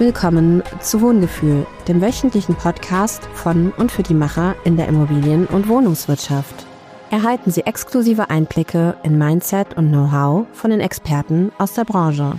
Willkommen zu Wohngefühl, dem wöchentlichen Podcast von und für die Macher in der Immobilien- und Wohnungswirtschaft. Erhalten Sie exklusive Einblicke in Mindset und Know-how von den Experten aus der Branche.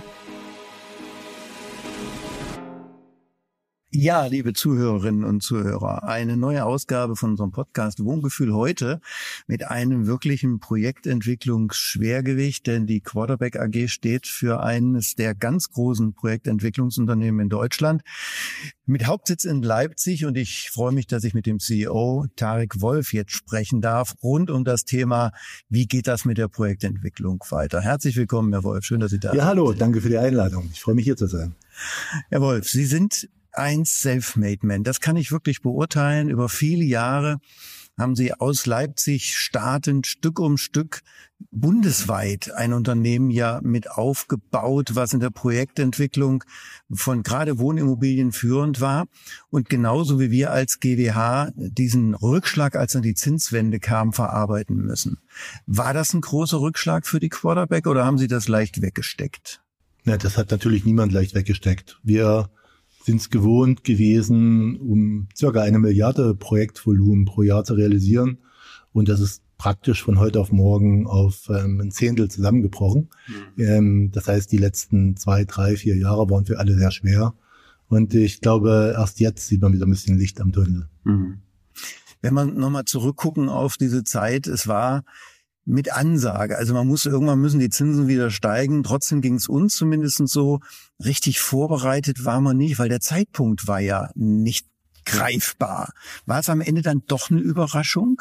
Ja, liebe Zuhörerinnen und Zuhörer, eine neue Ausgabe von unserem Podcast Wohngefühl heute mit einem wirklichen Projektentwicklungsschwergewicht, denn die Quarterback AG steht für eines der ganz großen Projektentwicklungsunternehmen in Deutschland mit Hauptsitz in Leipzig, und ich freue mich, dass ich mit dem CEO Tarek Wolf jetzt sprechen darf rund um das Thema, wie geht das mit der Projektentwicklung weiter. Herzlich willkommen, Herr Wolf, schön, dass Sie da sind. Ja, hallo, danke für die Einladung. Ich freue mich, hier zu sein. Herr Wolf, Sie sind ein Selfmade-Man. Das kann ich wirklich beurteilen. Über viele Jahre haben Sie aus Leipzig startend Stück um Stück bundesweit ein Unternehmen ja mit aufgebaut, was in der Projektentwicklung von gerade Wohnimmobilien führend war. Und genauso wie wir als GWH diesen Rückschlag, als dann die Zinswende kam, verarbeiten müssen. War das ein großer Rückschlag für die Quarterback oder haben Sie das leicht weggesteckt? Ja, das hat natürlich niemand leicht weggesteckt. Wir sind es gewohnt gewesen, um circa 1 Milliarde Projektvolumen pro Jahr zu realisieren. Und das ist praktisch von heute auf morgen auf ein Zehntel zusammengebrochen. Das heißt, die letzten 2, 3, 4 Jahre waren für alle sehr schwer. Und ich glaube, erst jetzt sieht man wieder ein bisschen Licht am Tunnel. Wenn wir nochmal zurückgucken auf diese Zeit, es war mit Ansage. Also irgendwann müssen die Zinsen wieder steigen. Trotzdem ging es uns zumindest so. Richtig vorbereitet war man nicht, weil der Zeitpunkt war ja nicht greifbar. War es am Ende dann doch eine Überraschung?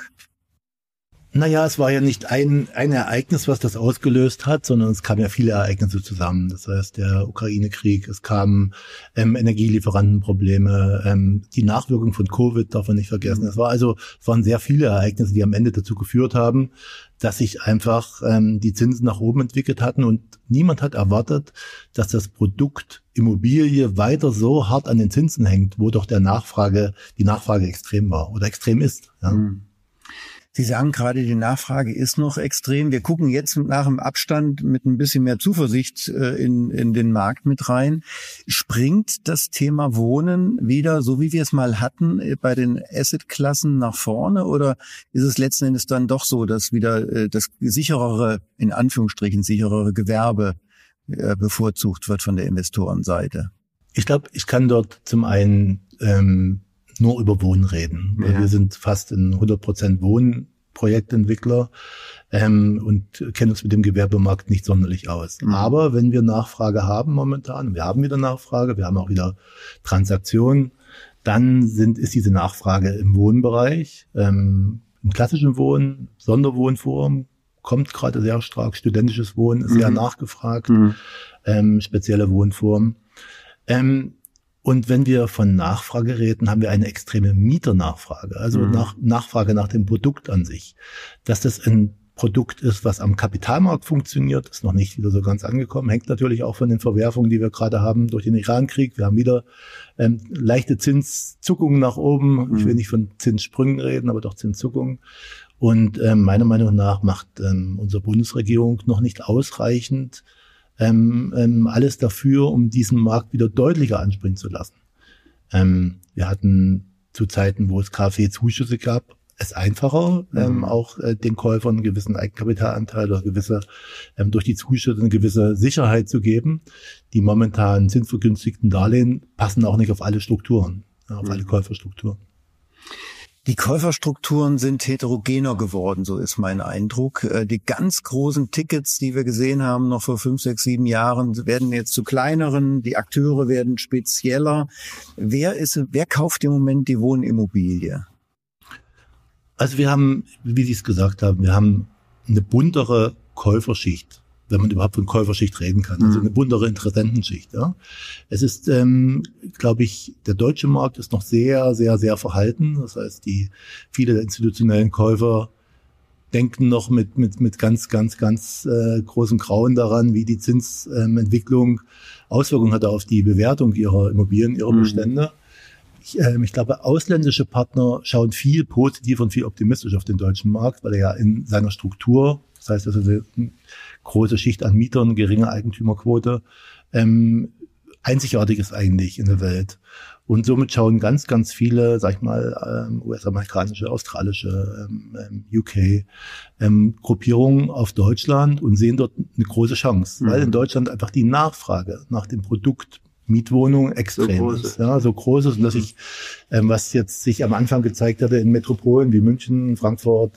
Naja, es war ja nicht ein Ereignis, was das ausgelöst hat, sondern es kamen ja viele Ereignisse zusammen. Das heißt, der Ukraine-Krieg, es kamen Energielieferantenprobleme, die Nachwirkung von Covid darf man nicht vergessen. Es waren sehr viele Ereignisse, die am Ende dazu geführt haben, dass sich einfach die Zinsen nach oben entwickelt hatten, und niemand hat erwartet, dass das Produkt Immobilie weiter so hart an den Zinsen hängt, wo doch die Nachfrage extrem war oder extrem ist. Ja. Sie sagen gerade, die Nachfrage ist noch extrem. Wir gucken jetzt nach dem Abstand mit ein bisschen mehr Zuversicht in den Markt mit rein. Springt das Thema Wohnen wieder, so wie wir es mal hatten, bei den Assetklassen nach vorne? Oder ist es letzten Endes dann doch so, dass wieder das sicherere, in Anführungsstrichen sicherere Gewerbe bevorzugt wird von der Investorenseite? Ich glaube, ich kann dort zum einen nur über Wohnen reden. Ja. Wir sind fast in 100% Wohnprojektentwickler und kennen uns mit dem Gewerbemarkt nicht sonderlich aus. Aber wenn wir Nachfrage haben momentan, wir haben wieder Nachfrage, wir haben auch wieder Transaktionen, dann ist diese Nachfrage im Wohnbereich, im klassischen Wohnen, Sonderwohnform, kommt gerade sehr stark, studentisches Wohnen ist sehr nachgefragt, spezielle Wohnform. Und wenn wir von Nachfrage reden, haben wir eine extreme Mieternachfrage, also Nachfrage nach dem Produkt an sich. Dass das ein Produkt ist, was am Kapitalmarkt funktioniert, ist noch nicht wieder so ganz angekommen. Hängt natürlich auch von den Verwerfungen, die wir gerade haben durch den Iran-Krieg. Wir haben wieder leichte Zinszuckungen nach oben. Ich will nicht von Zinssprüngen reden, aber doch Zinszuckungen. Und meiner Meinung nach macht unsere Bundesregierung noch nicht ausreichend alles dafür, um diesen Markt wieder deutlicher anspringen zu lassen. Wir hatten zu Zeiten, wo es KfW-Zuschüsse gab, es einfacher, auch den Käufern einen gewissen Eigenkapitalanteil oder durch die Zuschüsse eine gewisse Sicherheit zu geben. Die momentan zinsvergünstigten Darlehen passen auch nicht auf alle Strukturen, auf alle Käuferstrukturen. Die Käuferstrukturen sind heterogener geworden, so ist mein Eindruck. Die ganz großen Tickets, die wir gesehen haben, noch vor 5, 6, 7 Jahren, werden jetzt zu kleineren. Die Akteure werden spezieller. Wer kauft im Moment die Wohnimmobilie? Also wir haben, wie Sie es gesagt haben, wir haben eine buntere Käuferschicht, wenn man überhaupt von Käuferschicht reden kann, also eine buntere Interessentenschicht. Ja. Es ist, glaube ich, der deutsche Markt ist noch sehr, sehr, sehr verhalten. Das heißt, viele institutionellen Käufer denken noch mit ganz, ganz, ganz großem Grauen daran, wie die Zinsentwicklung Auswirkungen hat auf die Bewertung ihrer Immobilien, ihrer Bestände. Ich glaube, ausländische Partner schauen viel positiver und viel optimistischer auf den deutschen Markt, weil er ja in seiner Struktur, das heißt also eine große Schicht an Mietern, geringe Eigentümerquote, Einzigartiges eigentlich in der Welt. Und somit schauen ganz, ganz viele, sag ich mal, US-amerikanische, australische, UK Gruppierungen auf Deutschland und sehen dort eine große Chance, weil in Deutschland einfach die Nachfrage nach dem Produkt Mietwohnung extrem ist. Ja, so groß ist, und dass ich, was jetzt sich am Anfang gezeigt hatte in Metropolen wie München, Frankfurt,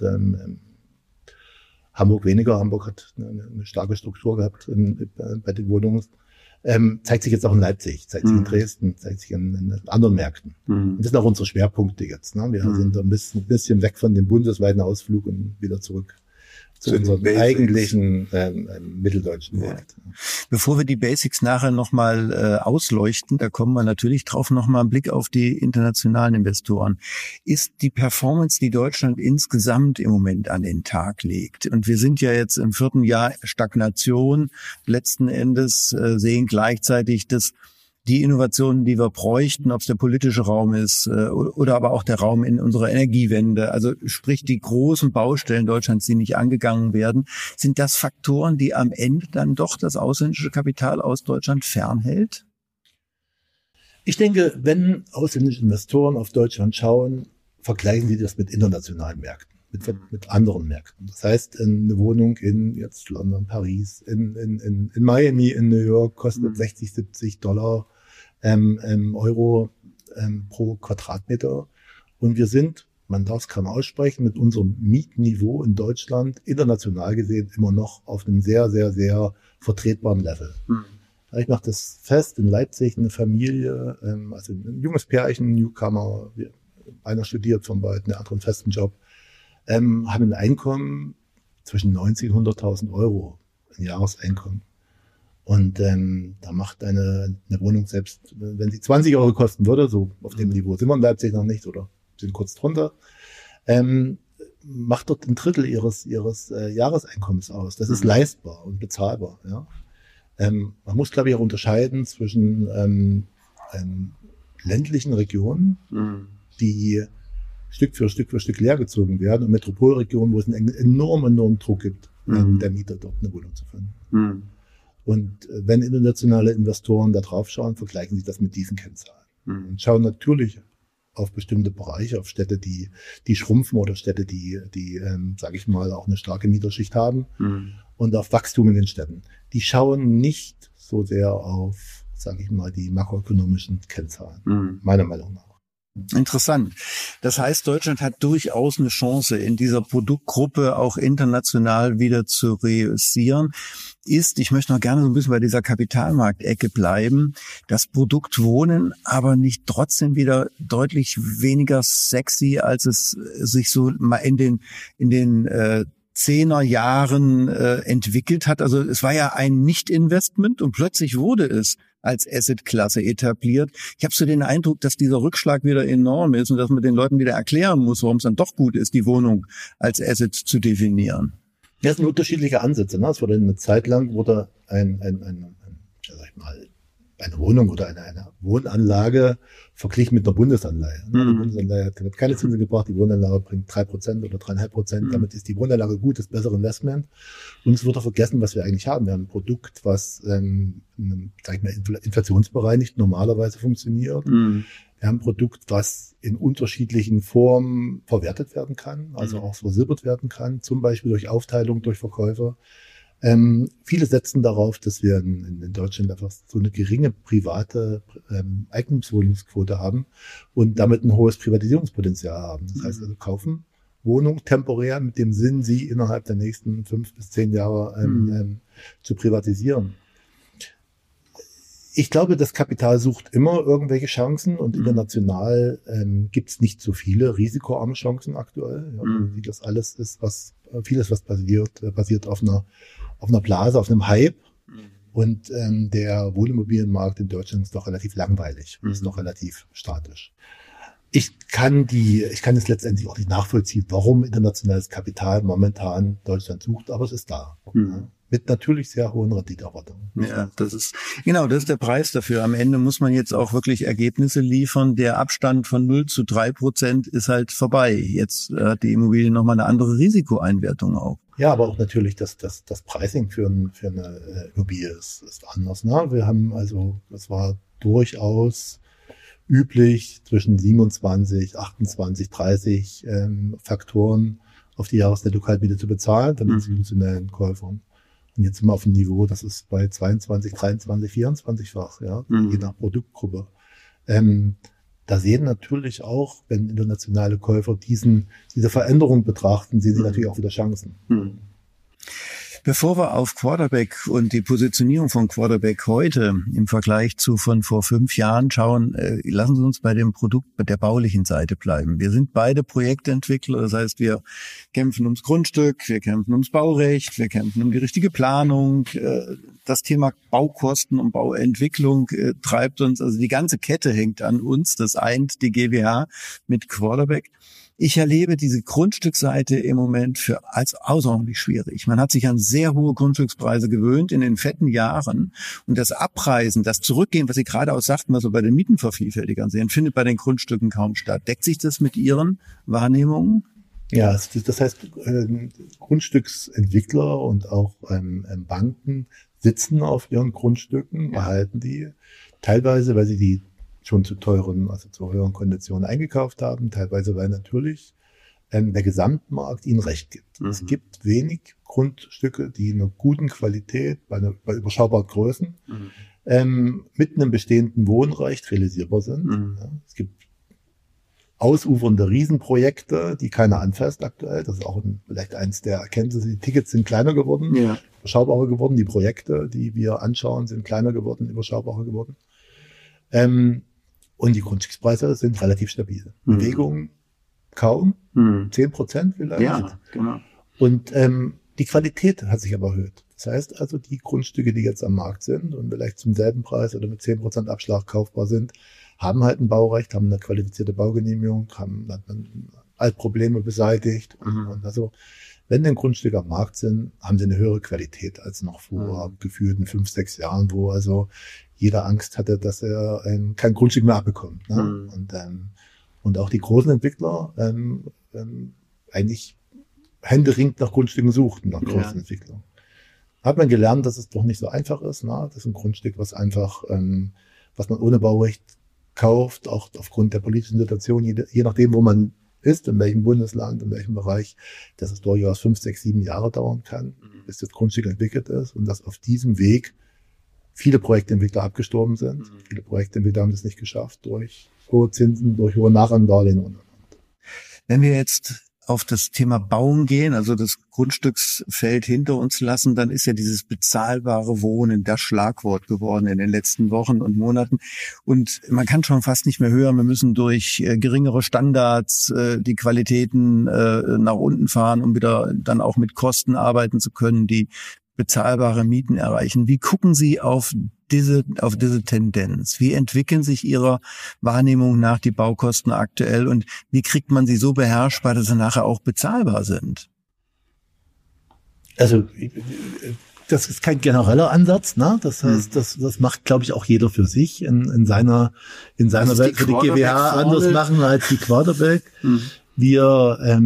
Hamburg weniger. Hamburg hat eine starke Struktur gehabt bei den Wohnungen. Zeigt sich jetzt auch in Leipzig, zeigt sich in Dresden, zeigt sich in anderen Märkten. Und das sind auch unsere Schwerpunkte jetzt. Ne? Wir sind ein bisschen weg von dem bundesweiten Ausflug und wieder zurück zu unserem eigentlichen mitteldeutschen Markt. Ja. Bevor wir die Basics nachher nochmal ausleuchten, da kommen wir natürlich drauf, nochmal einen Blick auf die internationalen Investoren. Ist die Performance, die Deutschland insgesamt im Moment an den Tag legt, und wir sind ja jetzt im 4. Jahr Stagnation, letzten Endes sehen gleichzeitig, dass die Innovationen, die wir bräuchten, ob es der politische Raum ist oder aber auch der Raum in unserer Energiewende, also sprich die großen Baustellen Deutschlands, die nicht angegangen werden, sind das Faktoren, die am Ende dann doch das ausländische Kapital aus Deutschland fernhält? Ich denke, wenn ausländische Investoren auf Deutschland schauen, vergleichen sie das mit internationalen Märkten, mit anderen Märkten. Das heißt, eine Wohnung in jetzt London, Paris, in Miami, in New York kostet $60-70 Euro pro Quadratmeter. Und wir sind, man darf es kaum aussprechen, mit unserem Mietniveau in Deutschland international gesehen immer noch auf einem sehr, sehr, sehr vertretbaren Level. Ich mache das fest, in Leipzig eine Familie, also ein junges Pärchen, Newcomer, einer studiert von beiden, der andere einen festen Job, haben ein Einkommen zwischen 90 und 100.000 Euro, ein Jahreseinkommen. Und da macht eine Wohnung, selbst wenn sie 20 Euro kosten würde, so auf dem Niveau sind wir in Leipzig noch nicht oder sind kurz drunter, macht dort ein Drittel ihres Jahreseinkommens aus. Das ist leistbar und bezahlbar. Ja. Man muss, glaube ich, auch unterscheiden zwischen ländlichen Regionen, die Stück für Stück leergezogen werden, und Metropolregionen, wo es einen enormen Druck gibt, der Mieter dort eine Wohnung zu finden. Und wenn internationale Investoren da drauf schauen, vergleichen sie das mit diesen Kennzahlen. Und schauen natürlich auf bestimmte Bereiche, auf Städte, die schrumpfen, oder Städte, die sage ich mal, auch eine starke Mieterschicht haben, und auf Wachstum in den Städten. Die schauen nicht so sehr auf, sage ich mal, die makroökonomischen Kennzahlen, meiner Meinung nach. Interessant. Das heißt, Deutschland hat durchaus eine Chance, in dieser Produktgruppe auch international wieder zu reüssieren. Ich möchte noch gerne so ein bisschen bei dieser Kapitalmarktecke bleiben, das Produkt Wohnen aber nicht trotzdem wieder deutlich weniger sexy, als es sich so mal in den 10er Jahren entwickelt hat. Also es war ja ein Nicht-Investment und plötzlich wurde es als Asset-Klasse etabliert. Ich habe so den Eindruck, dass dieser Rückschlag wieder enorm ist und dass man den Leuten wieder erklären muss, warum es dann doch gut ist, die Wohnung als Asset zu definieren. Ja, es sind unterschiedliche Ansätze. Ne? Es wurde eine Zeit lang eine Wohnung oder eine Wohnanlage verglichen mit einer Bundesanleihe. Die Bundesanleihe hat keine Zinsen gebracht, die Wohnanlage bringt 3% oder 3,5%. Damit ist die Wohnanlage gut, das bessere Investment. Und es wird auch vergessen, was wir eigentlich haben. Wir haben ein Produkt, was inflationsbereinigt normalerweise funktioniert. Wir haben ein Produkt, was in unterschiedlichen Formen verwertet werden kann, also auch versilbert werden kann, zum Beispiel durch Aufteilung, durch Verkäufer. Viele setzen darauf, dass wir in Deutschland einfach so eine geringe private Eigentumswohnungsquote haben und damit ein hohes Privatisierungspotenzial haben. Das heißt also, kaufen Wohnung temporär mit dem Sinn, sie innerhalb der nächsten 5 bis 10 Jahre zu privatisieren. Ich glaube, das Kapital sucht immer irgendwelche Chancen, und international gibt es nicht so viele risikoarme Chancen aktuell. Ja, wie das alles ist, vieles basiert auf einer Blase, auf einem Hype. Und der Wohnimmobilienmarkt in Deutschland ist doch relativ langweilig, ist noch relativ statisch. Ich kann es letztendlich auch nicht nachvollziehen, warum internationales Kapital momentan Deutschland sucht, aber es ist da. mit natürlich sehr hohen Renditeerwartungen. Ja, das ist der Preis dafür. Am Ende muss man jetzt auch wirklich Ergebnisse liefern. Der Abstand von 0-3% ist halt vorbei. Jetzt hat die Immobilie nochmal eine andere Risikoeinwertung auch. Ja, aber auch natürlich das Pricing für eine Immobilie ist anders. Ne? Wir haben also, das war durchaus üblich, zwischen 27, 28, 30 Faktoren auf die Jahresnetto-Kaltmiete zu bezahlen, von institutionellen Käufern. Und jetzt sind wir auf dem Niveau, das ist bei 22, 23, 24-fach, ja, je nach Produktgruppe. Da sehen natürlich auch, wenn internationale Käufer diese Veränderung betrachten, sehen sie natürlich auch wieder Chancen. Bevor wir auf Quarterback und die Positionierung von Quarterback heute im Vergleich zu von vor 5 Jahren schauen, lassen Sie uns bei dem Produkt, bei der baulichen Seite bleiben. Wir sind beide Projektentwickler, das heißt, wir kämpfen ums Grundstück, wir kämpfen ums Baurecht, wir kämpfen um die richtige Planung. Das Thema Baukosten und Bauentwicklung treibt uns, also die ganze Kette hängt an uns, das eint die GWH mit Quarterback. Ich erlebe diese Grundstücksseite im Moment als außerordentlich schwierig. Man hat sich an sehr hohe Grundstückspreise gewöhnt in den fetten Jahren. Und das Abpreisen, das Zurückgehen, was Sie gerade auch sagten, was wir bei den Mietenvervielfältigern sehen, findet bei den Grundstücken kaum statt. Deckt sich das mit Ihren Wahrnehmungen? Ja, das heißt, Grundstücksentwickler und auch Banken sitzen auf ihren Grundstücken, behalten die teilweise, weil sie die schon zu höheren Konditionen eingekauft haben, teilweise weil natürlich der Gesamtmarkt ihnen Recht gibt. Es gibt wenig Grundstücke, die in einer guten Qualität, bei überschaubaren Größen, mit einem bestehenden Wohnrecht realisierbar sind. Ja, es gibt ausufernde Riesenprojekte, die keiner anfasst aktuell. Das ist auch vielleicht eins der Erkenntnisse. Die Tickets sind kleiner geworden, überschaubarer geworden. Die Projekte, die wir anschauen, sind kleiner geworden, überschaubarer geworden. Und die Grundstückspreise sind relativ stabil. Bewegung kaum, 10% vielleicht. Ja, genau. Und die Qualität hat sich aber erhöht. Das heißt also, die Grundstücke, die jetzt am Markt sind und vielleicht zum selben Preis oder mit 10% Abschlag kaufbar sind, haben halt ein Baurecht, haben eine qualifizierte Baugenehmigung, haben Altprobleme beseitigt. Und also, wenn denn Grundstücke am Markt sind, haben sie eine höhere Qualität als noch vor gefühlten 5, 6 Jahren, wo also jeder Angst hatte, dass er kein Grundstück mehr abbekommt. Ne? Und auch die großen Entwickler eigentlich händeringend nach Grundstücken suchten, nach großen Entwicklern. Hat man gelernt, dass es doch nicht so einfach ist. Ne? Das ist ein Grundstück, was einfach, was man ohne Baurecht kauft, auch aufgrund der politischen Situation, je nachdem, wo man ist, in welchem Bundesland, in welchem Bereich, dass es durchaus 5, 6, 7 Jahre dauern kann, bis das Grundstück entwickelt ist und dass auf diesem Weg viele Projektentwickler abgestorben sind. Viele Projektentwickler haben das nicht geschafft durch hohe Zinsen, durch hohe Nachrangdarlehen und. Wenn wir jetzt auf das Thema Bauen gehen, also das Grundstücksfeld hinter uns lassen, dann ist ja dieses bezahlbare Wohnen das Schlagwort geworden in den letzten Wochen und Monaten. Und man kann schon fast nicht mehr hören, wir müssen durch geringere Standards die Qualitäten nach unten fahren, um wieder dann auch mit Kosten arbeiten zu können, die bezahlbare Mieten erreichen. Wie gucken Sie auf diese Tendenz? Wie entwickeln sich Ihrer Wahrnehmung nach die Baukosten aktuell und wie kriegt man sie so beherrschbar, dass sie nachher auch bezahlbar sind? Also das ist kein genereller Ansatz, ne? Das heißt, das macht, glaube ich, auch jeder für sich in seiner Welt, für die GWH anders machen als die Quarterback. Wir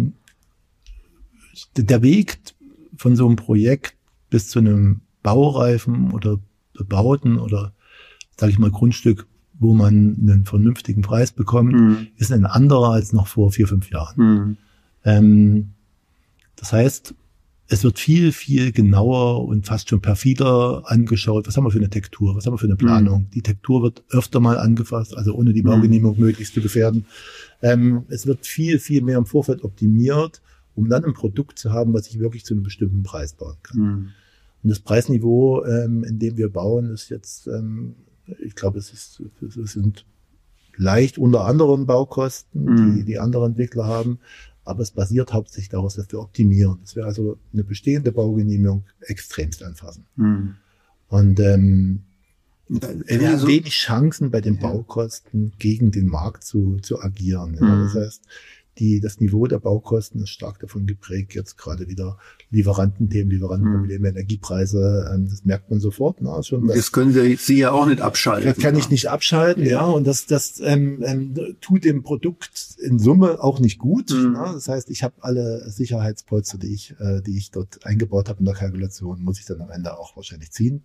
der Weg von so einem Projekt bis zu einem baureifen oder bebauten oder, sage ich mal, Grundstück, wo man einen vernünftigen Preis bekommt, ist ein anderer als noch vor 4, 5 Jahren. Das heißt, es wird viel, viel genauer und fast schon perfider angeschaut. Was haben wir für eine Tektur? Was haben wir für eine Planung? Die Tektur wird öfter mal angefasst, also ohne die Baugenehmigung möglichst zu gefährden. Es wird viel, viel mehr im Vorfeld optimiert, um dann ein Produkt zu haben, was ich wirklich zu einem bestimmten Preis bauen kann. Und das Preisniveau, in dem wir bauen, ist jetzt, ich glaube, es sind leicht unter anderen Baukosten, die andere Entwickler haben, aber es basiert hauptsächlich daraus, dass wir optimieren. Dass wir also eine bestehende Baugenehmigung extremst anfassen. Und wir haben wenig Chancen bei den Baukosten gegen den Markt zu agieren. Ja. Das heißt, das Niveau der Baukosten ist stark davon geprägt, jetzt gerade wieder Lieferantenprobleme, Energiepreise, das merkt man sofort. Das können Sie ja auch nicht abschalten. Das kann ich nicht abschalten, ja. Und das tut dem Produkt in Summe auch nicht gut. Das heißt, ich habe alle Sicherheitspolster, die ich dort eingebaut habe in der Kalkulation, muss ich dann am Ende auch wahrscheinlich ziehen.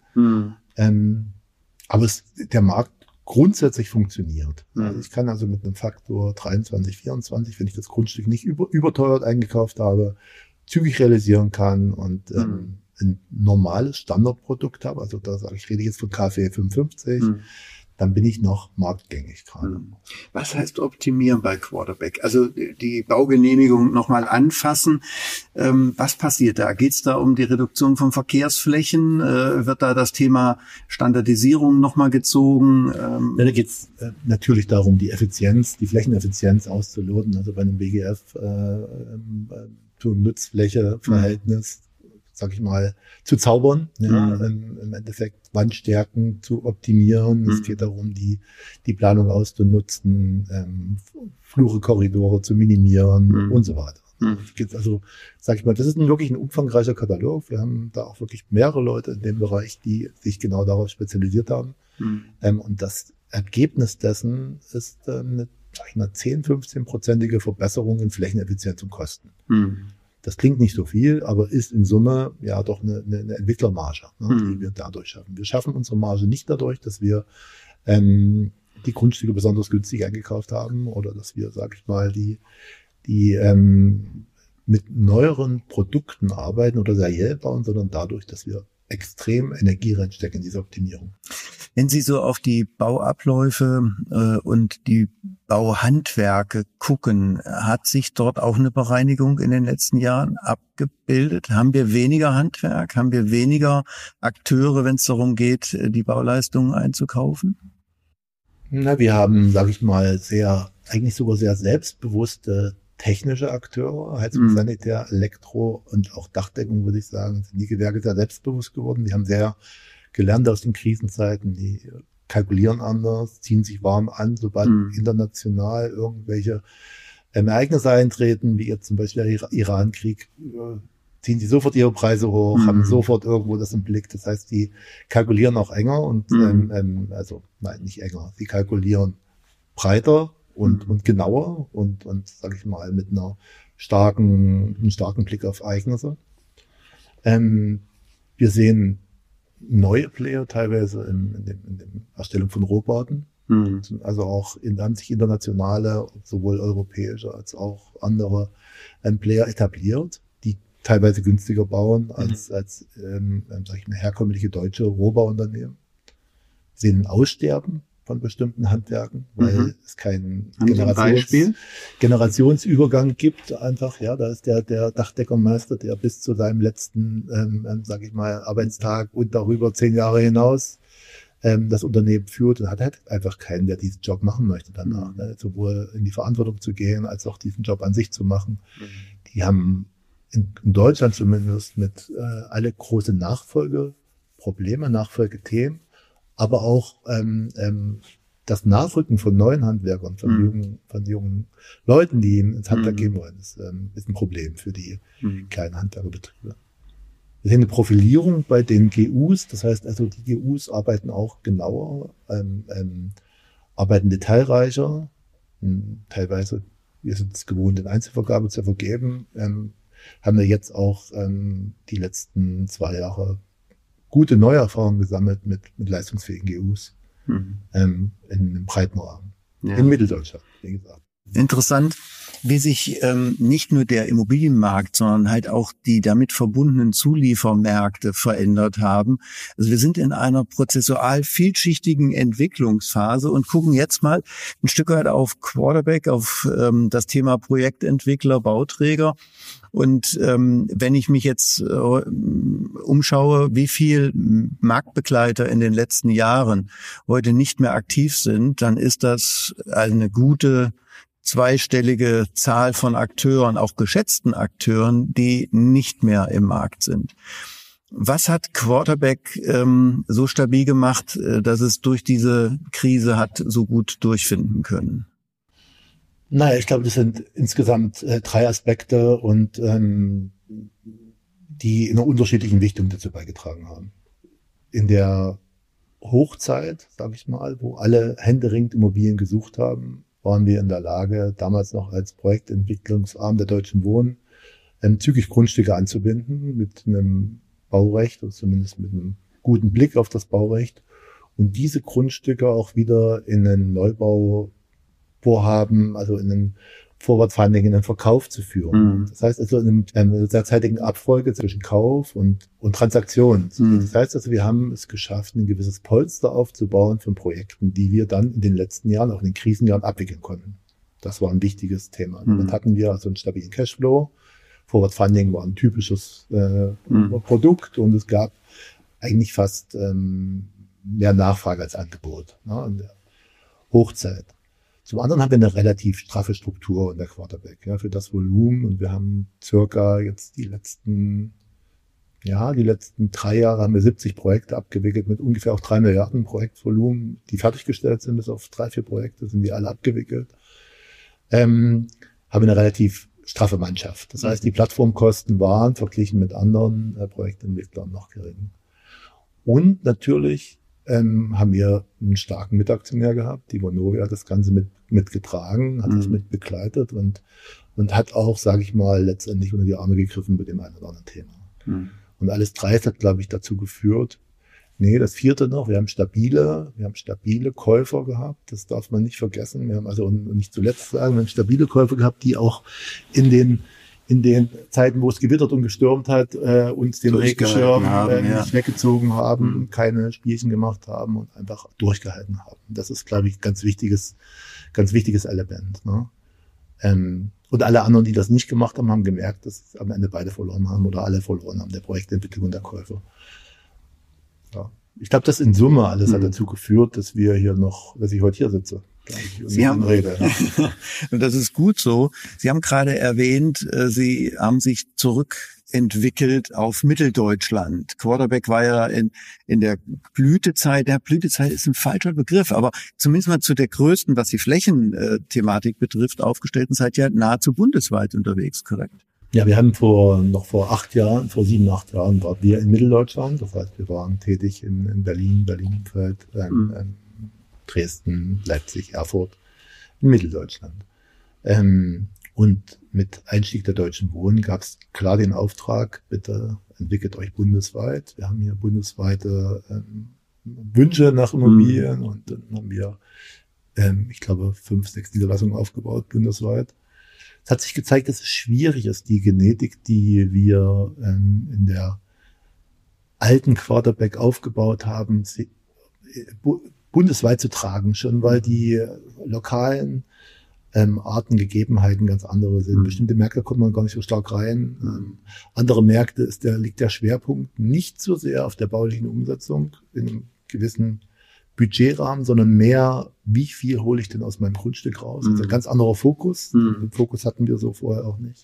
Aber der Markt grundsätzlich funktioniert. Also ich kann also mit einem Faktor 23, 24, wenn ich das Grundstück nicht überteuert eingekauft habe, zügig realisieren kann und ein normales Standardprodukt habe, also da sage ich, rede jetzt von KfW 55, dann bin ich noch marktgängig gerade. Was heißt optimieren bei Quarterback? Also die Baugenehmigung nochmal anfassen. Was passiert da? Geht es da um die Reduktion von Verkehrsflächen? Wird da das Thema Standardisierung nochmal gezogen? Da geht es natürlich darum, die Flächeneffizienz auszuloten. Also bei einem BGF Nutzfläche-Verhältnis, sag ich mal, zu zaubern, im Endeffekt Wandstärken zu optimieren. Es geht darum, die Planung auszunutzen, Flure-Korridore zu minimieren und so weiter. Also, sag ich mal, das ist wirklich ein umfangreicher Katalog. Wir haben da auch wirklich mehrere Leute in dem Bereich, die sich genau darauf spezialisiert haben. Und das Ergebnis dessen ist eine 10-15-prozentige Verbesserung in Flächeneffizienz und Kosten. Das klingt nicht so viel, aber ist in Summe ja doch eine Entwicklermarge, die wir dadurch schaffen. Wir schaffen unsere Marge nicht dadurch, dass wir die Grundstücke besonders günstig eingekauft haben oder dass wir, sag ich mal, die mit neueren Produkten arbeiten oder seriell bauen, sondern dadurch, dass wir extrem Energie reinstecken in diese Optimierung. Wenn Sie so auf die Bauabläufe und die Bauhandwerke gucken, hat sich dort auch eine Bereinigung in den letzten Jahren abgebildet? Haben wir weniger Handwerk? Haben wir weniger Akteure, wenn es darum geht, die Bauleistungen einzukaufen? Wir haben, sage ich mal, eigentlich sogar sehr selbstbewusste technische Akteure, Heizung, Sanitär, Elektro und auch Dachdeckung, würde ich sagen, sind die Gewerke sehr selbstbewusst geworden. Die haben sehr gelernt aus den Krisenzeiten, die kalkulieren anders, ziehen sich warm an, sobald international irgendwelche Ereignisse eintreten, wie jetzt zum Beispiel der Iran-Krieg, ziehen sie sofort ihre Preise hoch, haben sofort irgendwo das im Blick. Das heißt, die kalkulieren auch enger und nicht enger, sie kalkulieren breiter und genauer und sage ich mal, mit einem starken Blick auf Ereignisse. Wir sehen neue Player teilweise in der Erstellung von Rohbauten. Also auch haben sich internationale, sowohl europäische als auch andere Player etabliert, die teilweise günstiger bauen als sag ich mal, herkömmliche deutsche Rohbauunternehmen. Wir sehen ein Aussterben von bestimmten Handwerken, weil es keinen Generationsübergang gibt. Einfach, ja, da ist der Dachdeckermeister, der bis zu seinem letzten, sage ich mal, Arbeitstag und darüber 10 Jahre hinaus das Unternehmen führt und hat halt einfach keinen, der diesen Job machen möchte danach. Sowohl in die Verantwortung zu gehen, als auch diesen Job an sich zu machen. Die haben in Deutschland zumindest mit alle große Nachfolgeprobleme, Nachfolgethemen, aber auch das Nachrücken von neuen Handwerkern, von jungen Leuten, die ins Handwerk gehen wollen, ist ein Problem für die kleinen Handwerkerbetriebe. Wir sehen eine Profilierung bei den GUs, das heißt also, die GUs arbeiten auch genauer, arbeiten detailreicher, teilweise, wir sind es gewohnt, in Einzelvergabe zu vergeben, haben wir jetzt auch die letzten 2 Jahre gute Neuerfahrungen gesammelt mit leistungsfähigen GUs in einem breiten Rahmen. In Mitteldeutschland, wie gesagt. Interessant, wie sich nicht nur der Immobilienmarkt, sondern halt auch die damit verbundenen Zuliefermärkte verändert haben. Also wir sind in einer prozessual vielschichtigen Entwicklungsphase und gucken jetzt mal ein Stück weit auf Quarterback, auf das Thema Projektentwickler, Bauträger. Und wenn ich mich jetzt umschaue, wie viel Marktbegleiter in den letzten Jahren heute nicht mehr aktiv sind, dann ist das eine gute zweistellige Zahl von Akteuren, auch geschätzten Akteuren, die nicht mehr im Markt sind. Was hat Quarterback so stabil gemacht, dass es durch diese Krise hat so gut durchfinden können? Naja, ich glaube, das sind insgesamt 3 Aspekte und die in einer unterschiedlichen Richtung dazu beigetragen haben. In der Hochzeit, sage ich mal, wo alle händeringend Immobilien gesucht haben, waren wir in der Lage, damals noch als Projektentwicklungsarm der Deutschen Wohnen, zügig Grundstücke anzubinden mit einem Baurecht, oder zumindest mit einem guten Blick auf das Baurecht, und diese Grundstücke auch wieder in einen Neubauvorhaben, also in einen Forward Funding, in den Verkauf zu führen. Das heißt also in einer derzeitigen Abfolge zwischen Kauf und Transaktion. Das heißt also, wir haben es geschafft, ein gewisses Polster aufzubauen von Projekten, die wir dann in den letzten Jahren, auch in den Krisenjahren, abwickeln konnten. Das war ein wichtiges Thema. Damit hatten wir also einen stabilen Cashflow. Forward Funding war ein typisches Produkt, und es gab eigentlich fast mehr Nachfrage als Angebot, ne, in der Hochzeit. Zum anderen haben wir eine relativ straffe Struktur in der Quarterback, ja, für das Volumen, und wir haben circa jetzt die letzten 3 Jahre haben wir 70 Projekte abgewickelt mit ungefähr auch 3 Milliarden Projektvolumen, die fertiggestellt sind, bis auf 3, 4 Projekte sind die alle abgewickelt. Haben eine relativ straffe Mannschaft. Das heißt, die Plattformkosten waren verglichen mit anderen Projektentwicklern noch gering. Und natürlich haben wir einen starken Mitaktionär gehabt. Die Vonovia hat das Ganze mitgetragen, hat das mit begleitet und hat auch, sage ich mal, letztendlich unter die Arme gegriffen mit dem einen oder anderen Thema. Und alles 3 hat, glaube ich, dazu geführt. Das 4. noch, wir haben stabile Käufer gehabt. Das darf man nicht vergessen. Wir haben also, und nicht zuletzt sagen, wir haben stabile Käufer gehabt, die auch in den Zeiten, wo es gewittert und gestürmt hat, uns den Regenschirm nicht weggezogen haben, keine Spielchen gemacht haben und einfach durchgehalten haben. Das ist, glaube ich, ganz wichtiges Element. Ne? Und alle anderen, die das nicht gemacht haben, haben gemerkt, dass am Ende beide verloren haben oder alle verloren haben, der Projektentwicklung und der Käufer. Ja. Ich glaube, das in Summe alles hat dazu geführt, dass ich heute hier sitze. Sie haben, und das ist gut so. Sie haben gerade erwähnt, Sie haben sich zurückentwickelt auf Mitteldeutschland. Quarterback war ja in der Blütezeit. Der Blütezeit ist ein falscher Begriff, aber zumindest mal zu der größten, was die Flächenthematik betrifft, aufgestellten Zeit ja nahezu bundesweit unterwegs, korrekt? Ja, wir haben vor 7, 8 Jahren waren wir in Mitteldeutschland. Das heißt, wir waren tätig in Berlin-Umfeld, Dresden, Leipzig, Erfurt, in Mitteldeutschland. Und mit Einstieg der Deutschen Wohnen gab es klar den Auftrag, bitte entwickelt euch bundesweit. Wir haben hier bundesweite Wünsche nach Immobilien, und dann haben wir, ich glaube, 5, 6 Niederlassungen aufgebaut bundesweit. Es hat sich gezeigt, dass es schwierig ist, die Genetik, die wir in der alten Quarterback aufgebaut haben, bundesweit zu tragen, schon weil die lokalen Arten, Gegebenheiten ganz andere sind. Bestimmte Märkte kommt man gar nicht so stark rein. Andere Märkte liegt der Schwerpunkt nicht so sehr auf der baulichen Umsetzung in einem gewissen Budgetrahmen, sondern mehr, wie viel hole ich denn aus meinem Grundstück raus? Also ein ganz anderer Fokus. Den Fokus hatten wir so vorher auch nicht.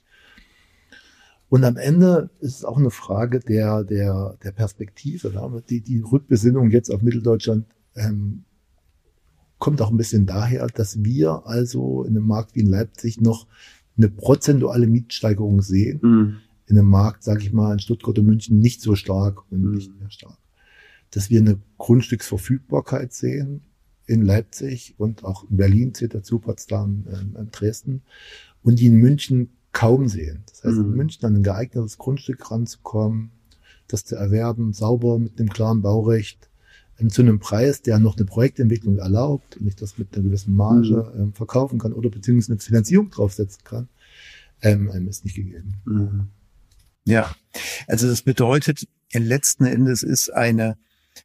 Und am Ende ist es auch eine Frage der Perspektive. Die Rückbesinnung jetzt auf Mitteldeutschland kommt auch ein bisschen daher, dass wir also in einem Markt wie in Leipzig noch eine prozentuale Mietsteigerung sehen. In einem Markt, sage ich mal, in Stuttgart und München nicht so stark und nicht mehr stark. Dass wir eine Grundstücksverfügbarkeit sehen in Leipzig und auch in Berlin zählt dazu, Potsdam, Dresden, und die in München kaum sehen. Das heißt, in München an ein geeignetes Grundstück ranzukommen, das zu erwerben, sauber mit einem klaren Baurecht, zu einem Preis, der noch eine Projektentwicklung erlaubt und ich das mit einer gewissen Marge verkaufen kann oder beziehungsweise eine Finanzierung draufsetzen kann, ist nicht gegeben. Ja, also das bedeutet, letzten Endes ist eine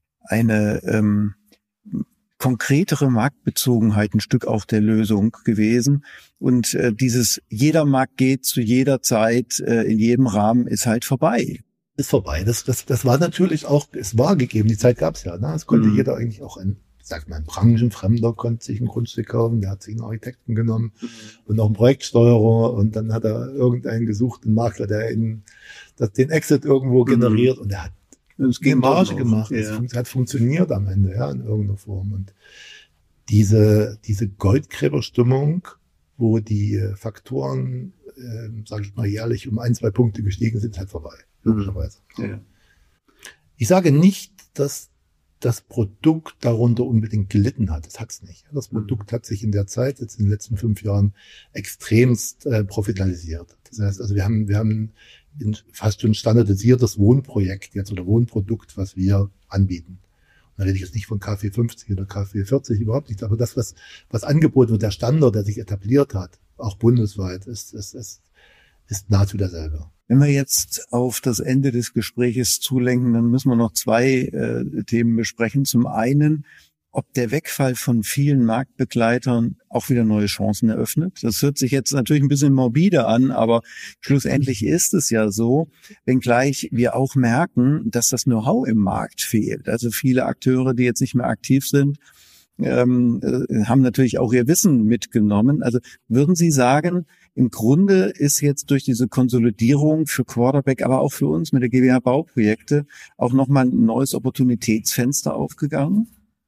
konkretere Marktbezogenheit ein Stück auch der Lösung gewesen. Und dieses jeder Markt geht zu jeder Zeit, in jedem Rahmen ist halt vorbei. Ist vorbei. Das war natürlich auch, es war gegeben, die Zeit gab es ja. Ne? Es konnte jeder eigentlich auch ein Branchenfremder konnte sich ein Grundstück kaufen, der hat sich einen Architekten genommen und noch einen Projektsteuerer und dann hat er irgendeinen gesucht, einen Makler, der den Exit irgendwo generiert und der hat eine Marge gemacht. Es hat funktioniert am Ende, ja, in irgendeiner Form. Und diese Goldgräberstimmung wo die Faktoren, sage ich mal, jährlich um 1-2 Punkte gestiegen sind, halt vorbei, logischerweise. Ja. Ich sage nicht, dass das Produkt darunter unbedingt gelitten hat. Das hat's nicht. Das Produkt hat sich in der Zeit, jetzt in den letzten 5 Jahren, extremst professionalisiert. Das heißt, also wir haben fast schon standardisiertes Wohnprojekt jetzt oder Wohnprodukt, was wir anbieten. Da rede ich jetzt nicht von KfW 50 oder KfW 40, überhaupt nicht. Aber das, was angeboten wird, der Standard, der sich etabliert hat, auch bundesweit, ist nahezu derselbe. Wenn wir jetzt auf das Ende des Gespräches zulenken, dann müssen wir noch 2 Themen besprechen. Zum einen, ob der Wegfall von vielen Marktbegleitern auch wieder neue Chancen eröffnet. Das hört sich jetzt natürlich ein bisschen morbide an, aber schlussendlich ist es ja so, wenngleich wir auch merken, dass das Know-how im Markt fehlt. Also viele Akteure, die jetzt nicht mehr aktiv sind, haben natürlich auch ihr Wissen mitgenommen. Also würden Sie sagen, im Grunde ist jetzt durch diese Konsolidierung für Quarterback, aber auch für uns mit der GWH Bauprojekte auch nochmal ein neues Opportunitätsfenster aufgegangen?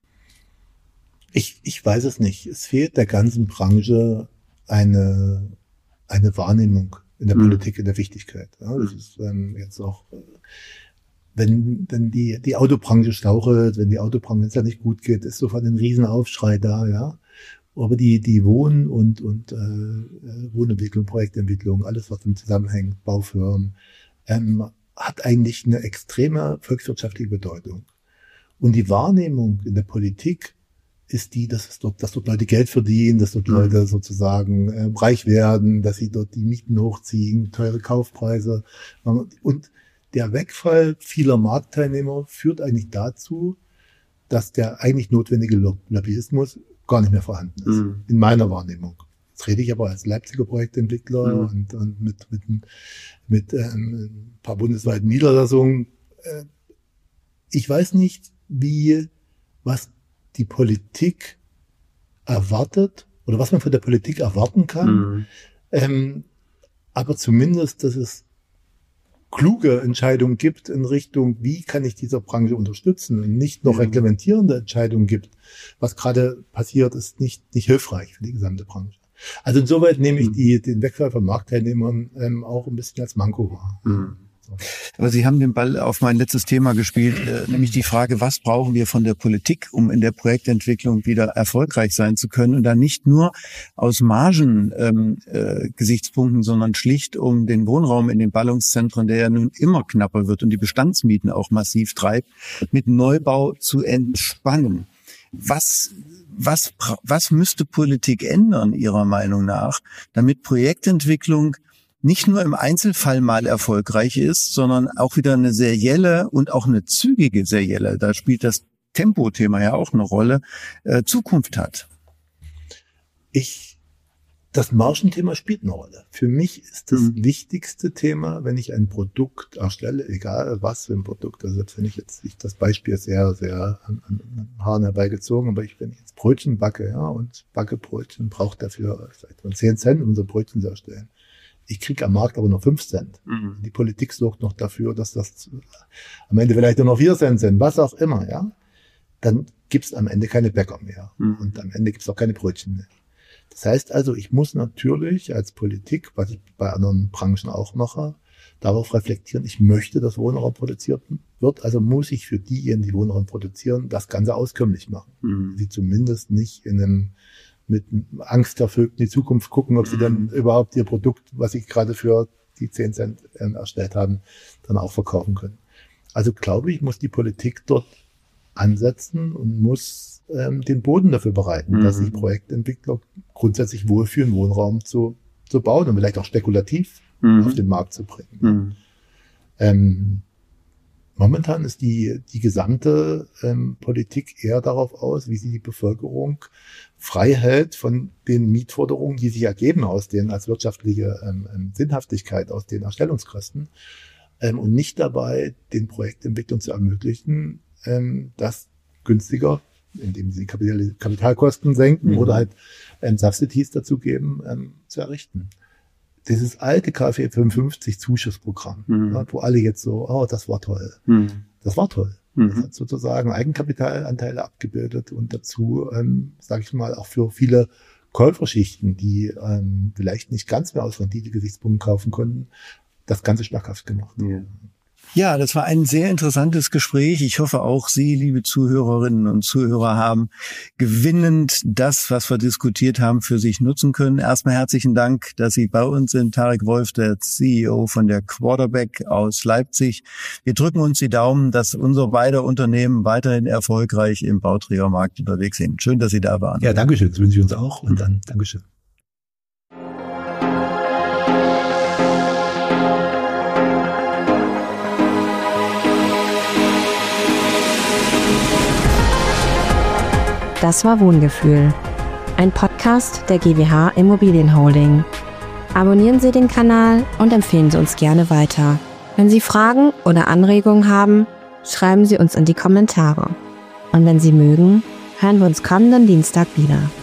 Ich weiß es nicht. Es fehlt der ganzen Branche eine Wahrnehmung in der Politik, in der Wichtigkeit. Ja, das ist jetzt auch, wenn die Autobranche stauchelt, wenn die Autobranche jetzt ja nicht gut geht, ist sofort ein Riesenaufschrei da, ja. Aber die Wohn- und Wohnentwicklung, Projektentwicklung, alles was damit zusammenhängt, Baufirmen, hat eigentlich eine extreme volkswirtschaftliche Bedeutung. Und die Wahrnehmung in der Politik ist die, dass dort Leute Geld verdienen, dass dort Leute sozusagen reich werden, dass sie dort die Mieten hochziehen, teure Kaufpreise. Und der Wegfall vieler Marktteilnehmer führt eigentlich dazu, dass der eigentlich notwendige Lobbyismus gar nicht mehr vorhanden ist, in meiner Wahrnehmung. Jetzt rede ich aber als Leipziger Projektentwickler und mit ein paar bundesweiten Niederlassungen. Ich weiß nicht, was die Politik erwartet oder was man von der Politik erwarten kann. Aber zumindest, dass es kluge Entscheidungen gibt in Richtung, wie kann ich dieser Branche unterstützen und nicht noch reglementierende Entscheidungen gibt. Was gerade passiert, ist nicht hilfreich für die gesamte Branche. Also insoweit nehme ich den Wegfall von Marktteilnehmern auch ein bisschen als Manko wahr. So. Aber Sie haben den Ball auf mein letztes Thema gespielt, nämlich die Frage, was brauchen wir von der Politik, um in der Projektentwicklung wieder erfolgreich sein zu können und dann nicht nur aus Margen-Gesichtspunkten, sondern schlicht um den Wohnraum in den Ballungszentren, der ja nun immer knapper wird und die Bestandsmieten auch massiv treibt, mit Neubau zu entspannen. Was müsste Politik ändern, Ihrer Meinung nach, damit Projektentwicklung nicht nur im Einzelfall mal erfolgreich ist, sondern auch wieder eine serielle und auch eine zügige serielle, da spielt das Tempothema ja auch eine Rolle, Zukunft hat? Das Margenthema spielt eine Rolle. Für mich ist das wichtigste Thema, wenn ich ein Produkt erstelle, egal was für ein Produkt, also selbst wenn ich das Beispiel sehr, sehr an Haaren herbeigezogen, aber wenn ich jetzt Brötchen backe, ja, und backe Brötchen, braucht dafür vielleicht 10 Cent, um unser Brötchen zu erstellen. Ich kriege am Markt aber nur 5 Cent. Die Politik sorgt noch dafür, dass das am Ende vielleicht nur noch 4 Cent sind, was auch immer, ja. Dann gibt's am Ende keine Bäcker mehr. Und am Ende gibt's auch keine Brötchen mehr. Das heißt also, ich muss natürlich als Politik, was ich bei anderen Branchen auch mache, darauf reflektieren, ich möchte, dass Wohnraum produziert wird, also muss ich für diejenigen, die Wohnraum produzieren, das Ganze auskömmlich machen. Sie zumindest nicht mit angsterfüllt in die Zukunft gucken, ob sie dann überhaupt ihr Produkt, was sie gerade für die 10 Cent erstellt haben, dann auch verkaufen können. Also glaube ich, muss die Politik dort ansetzen und muss den Boden dafür bereiten, dass sich Projektentwickler grundsätzlich wohlfühlen, Wohnraum zu bauen und vielleicht auch spekulativ auf den Markt zu bringen. Momentan ist die gesamte Politik eher darauf aus, wie sie die Bevölkerung frei hält von den Mietforderungen, die sich ergeben aus den als wirtschaftliche Sinnhaftigkeit, aus den Erstellungskosten, und nicht dabei, den Projektentwicklern zu ermöglichen, das günstiger, indem sie Kapitalkosten senken oder halt Subsidies dazu geben, zu errichten. Dieses alte KfW 55 Zuschussprogramm, wo alle jetzt so, das war toll. Das war toll. Das hat sozusagen Eigenkapitalanteile abgebildet und dazu, sage ich mal, auch für viele Käuferschichten, die vielleicht nicht ganz mehr aus Rendite-Gesichtspunkten kaufen konnten, das Ganze schmackhaft gemacht. Ja, das war ein sehr interessantes Gespräch. Ich hoffe, auch Sie, liebe Zuhörerinnen und Zuhörer, haben gewinnend das, was wir diskutiert haben, für sich nutzen können. Erstmal herzlichen Dank, dass Sie bei uns sind. Tarek Wolf, der CEO von der Quarterback aus Leipzig. Wir drücken uns die Daumen, dass unsere beide Unternehmen weiterhin erfolgreich im Bauträgermarkt unterwegs sind. Schön, dass Sie da waren. Ja, Dankeschön. Das wünsche ich uns auch. Und dann Dankeschön. Das war Wohngefühl, ein Podcast der GWH Immobilienholding. Abonnieren Sie den Kanal und empfehlen Sie uns gerne weiter. Wenn Sie Fragen oder Anregungen haben, schreiben Sie uns in die Kommentare. Und wenn Sie mögen, hören wir uns kommenden Dienstag wieder.